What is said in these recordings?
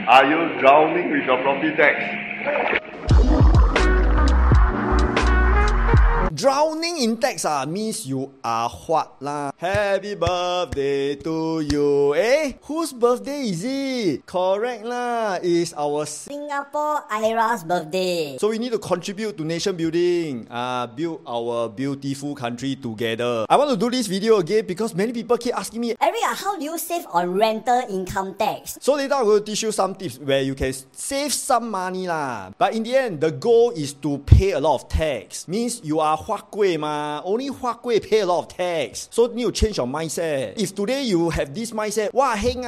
Are you drowning with your property tax? Drowning in tax means you are what lah? Happy birthday to you. Whose birthday is it? Correct lah. It's our Singapore IRA's birthday. So we need to contribute to nation building. Build our beautiful country together. I want to do this video again because many people keep asking me, Eric, how do you save on rental income tax? So later I'm going to teach you some tips where you can save some money lah. But in the end, the goal is to pay a lot of tax. Means you are Huat Gui ma. Only Huat Gui pay a lot of tax. So you need to change your mindset. If today you have this mindset, wah heng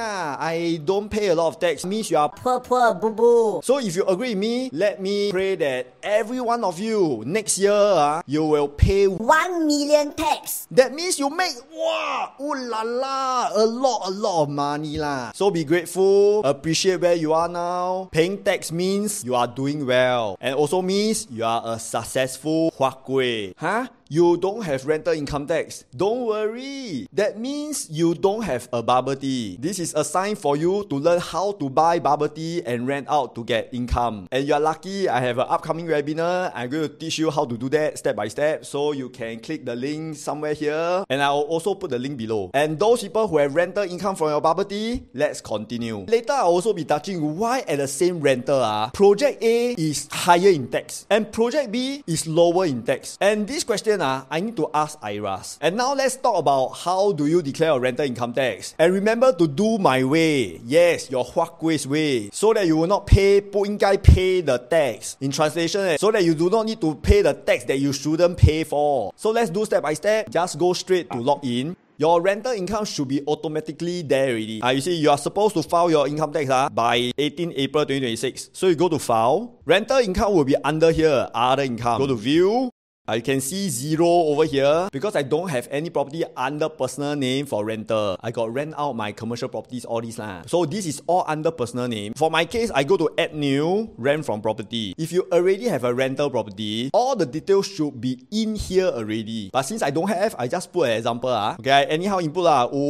I don't pay a lot of tax, means you are Poor boo boo. So if you agree with me, let me pray that every one of you next year you will pay 1 million tax. That means you make ooh la la, a lot of money lah. So be grateful, appreciate where you are now. Paying tax means you are doing well, and also means you are a successful Huat Gui. You don't have rental income tax. Don't worry. That means you don't have a bubble tea. This is a sign for you to learn how to buy bubble tea and rent out to get income. And you are lucky, I have an upcoming webinar. I'm going to teach you how to do that step by step. So you can click the link somewhere here. And I will also put the link below. And those people who have rental income from your bubble tea, let's continue. Later, I'll also be touching why at the same rental, Project A is higher in tax and Project B is lower in tax. And this question, I need to ask IRAS. And now let's talk about how do you declare your rental income tax. And remember to do my way. Yes, your Huat Gui's way. So that you will not pay, 不应该 pay the tax. In translation, so that you do not need to pay the tax that you shouldn't pay for. So let's do step by step. Just go straight to log in. Your rental income should be automatically there already. You see, you are supposed to file your income tax by 18 April 2026. So you go to file. Rental income will be under here, other income. Go to view. You can see 0 over here because I don't have any property under personal name for rental. I got rent out my commercial properties, all these lah. So this is all under personal name. For my case, I go to add new, rent from property. If you already have a rental property, all the details should be in here already. But since I don't have, I just put an example. Okay, I anyhow input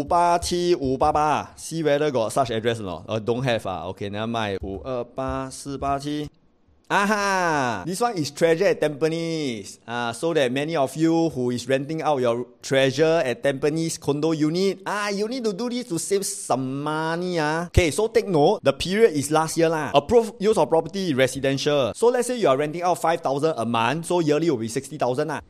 587588. See whether got such address or not. Don't have. Okay, never mind. 528487. This one is treasure at Tampines. So that many of you who is renting out your treasure at Tampines condo unit, you need to do this to save some money. Okay, so take note, the period is last year lah. Approved use of property residential. So let's say you are renting out 5,000 a month, so yearly will be 60,000 lah.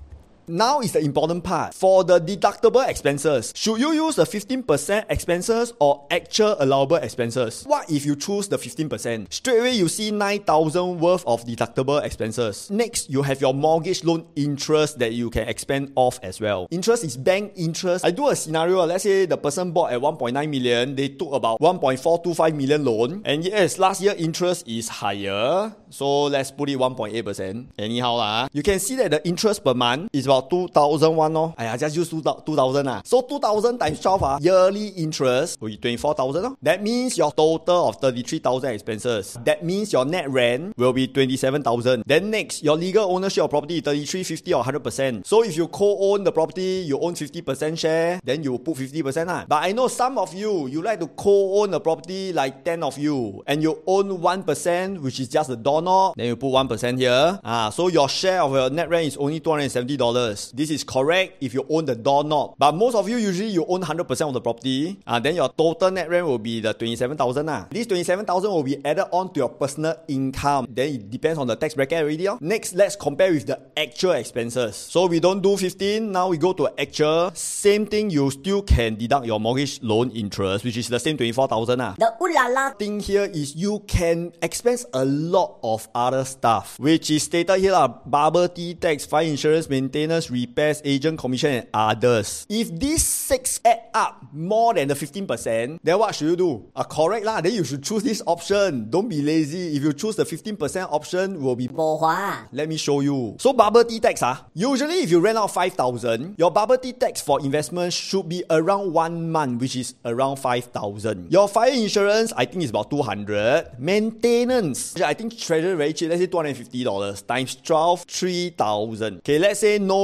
Now is the important part. For the deductible expenses, should you use the 15% expenses or actual allowable expenses? What if you choose the 15%? Straight away you see 9,000 worth of deductible expenses. Next, you have your mortgage loan interest that you can expend off as well. Interest is bank interest. I do a scenario. Let's say the person bought at 1.9 million. They took about 1.425 million loan. And yes, last year interest is higher. So let's put it 1.8%. Anyhow lah. You can see that the interest per month is about 2,001. I just use 2,000. So 2,000 times 12 yearly interest will be 24,000. That means your total of 33,000 expenses. That means your net rent will be 27,000. Then next, your legal ownership of property 33, 50 or 100%. So if you co-own the property, you own 50% share, then you put 50%. But I know some of you like to co-own a property like 10 of you, and you own 1%, which is just the doorknob. Then you put 1% here. So your share of your net rent is only $270. This is correct if you own the doorknob. But most of you usually you own 100% of the property. Then your total net rent will be the 27,000. This 27,000 will be added on to your personal income. Then it depends on the tax bracket already. Next, let's compare with the actual expenses. So we don't do 15. Now we go to actual. Same thing, you still can deduct your mortgage loan interest, which is the same 24,000. The ulala thing here is you can expense a lot of other stuff, which is stated here bubble tea tax, fire insurance, maintenance, repairs, agent commission and others. If these 6 add up more than the 15%, then what should you do? Correct lah. Then you should choose this option. Don't be lazy. If you choose the 15% option, will be bohua. Let me show you. So bubble tea tax, usually if you rent out 5,000, your bubble tea tax for investment should be around 1 month, which is around 5,000. Your fire insurance, I think is about 200. Maintenance, I think treasury very cheap. Let's say $250 times 12, 3,000. Okay, let's say no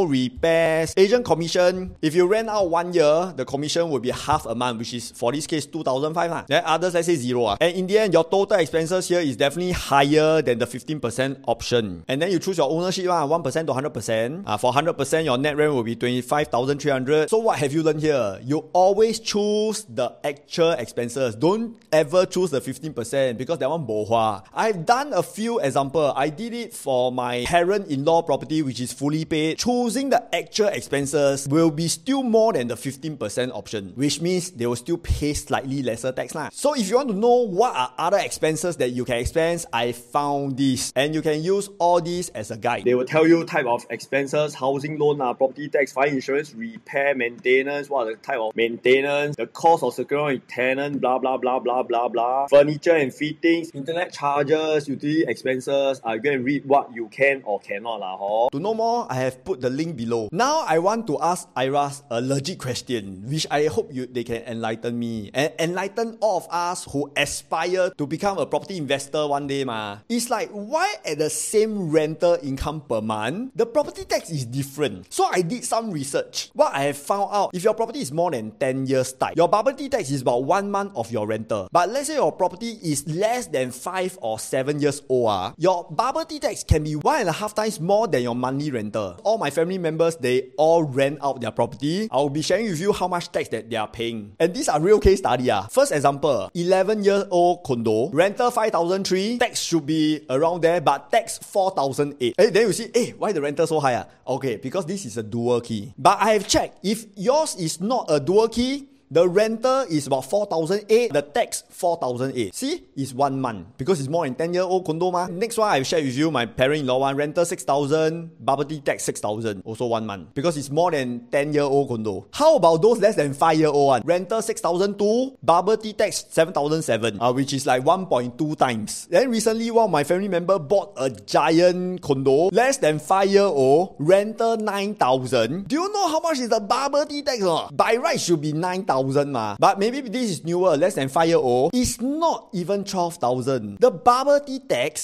rental, repairs, agent commission. If you rent out 1 year, the commission will be half a month, which is for this case 2,500. Then others, let's say 0. And in the end, your total expenses here is definitely higher than the 15% option. And then you choose your ownership 1% to 100%. For 100%, your net rent will be 25,300. So what have you learned here? You always choose the actual expenses. Don't ever choose the 15% because that one bo hua. I've done a few examples. I did it for my parent-in-law property, which is fully paid. Choosing the actual expenses will be still more than the 15% option, which means they will still pay slightly lesser tax lah. So if you want to know what are other expenses that you can expense, I found this, and you can use all these as a guide. They will tell you type of expenses, housing loan, property tax, fire insurance, repair, maintenance, what are the type of maintenance, the cost of securing a tenant, blah blah blah blah blah blah, furniture and fittings, internet charges, utility expenses. You can read what you can or cannot lah. To know more, I have put the link below. Now I want to ask Iras a legit question, which I hope they can enlighten me and enlighten all of us who aspire to become a property investor one day ma. It's like, why at the same rental income per month, the property tax is different? So I did some research. What I have found out, if your property is more than 10 years type, your bubble tea tax is about 1 month of your rental. But let's say your property is less than 5 or 7 years old, your bubble tea tax can be 1.5 times more than your monthly rental. All my family members, they all rent out their property. I will be sharing with you how much tax that they are paying. And these are real case study. First example, 11-year-old condo, rental 5,003, tax should be around there, but tax 4,008. Then you see, why the rental so high? Okay, because this is a dual key. But I have checked, if yours is not a dual key, the rental is about 4,008, the tax 4,008. See, it's 1 month because it's more than 10-year-old condo ma. Next one I've shared with you, my parent-in-law one, rental 6,000, bubble tea tax 6,000, also 1 month because it's more than 10-year-old condo. How about those less than 5-year-old one? Rental 6,002, bubble tea tax 7,007, which is like 1.2 times. Then recently, one of my family member bought a giant condo, less than 5-year-old, rental 9,000. Do you know how much is the bubble tea tax? By right, should be 9,000. But maybe this is newer, less than 5-year-old. It's not even 12,000. The bubble tea tax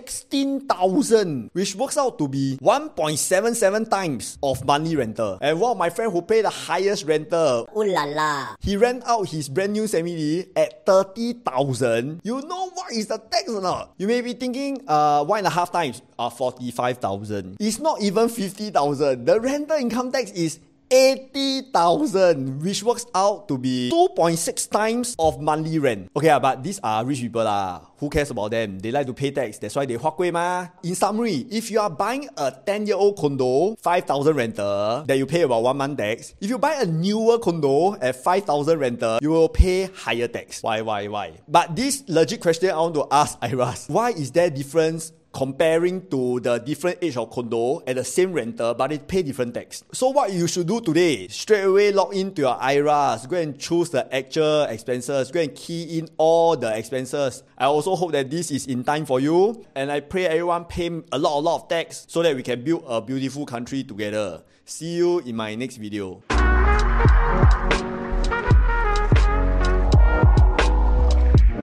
16,000, which works out to be 1.77 times of monthly rental. And one of my friend who paid the highest rental, Ooh la la. he rent out his brand new semi at 30,000. You know what is the tax or not? You may be thinking, 1.5 times, 45,000. It's not even 50,000. The rental income tax is 80,000, which works out to be 2.6 times of monthly rent. Okay, but these are rich people Who cares about them? They like to pay tax. That's why they hua gui ma. In summary, if you are buying a 10-year-old condo, 5,000 rental, that you pay about 1 month tax. If you buy a newer condo at 5,000 rental, you will pay higher tax. Why? But this legit question I want to ask Iras. Why is there difference comparing to the different age of condo at the same rental, but they pay different tax? So what you should do today, straight away log into your Iras, go and choose the actual expenses, go and key in all the expenses. I also hope that this is in time for you, and I pray everyone pay a lot of tax so that we can build a beautiful country together. See you in my next video.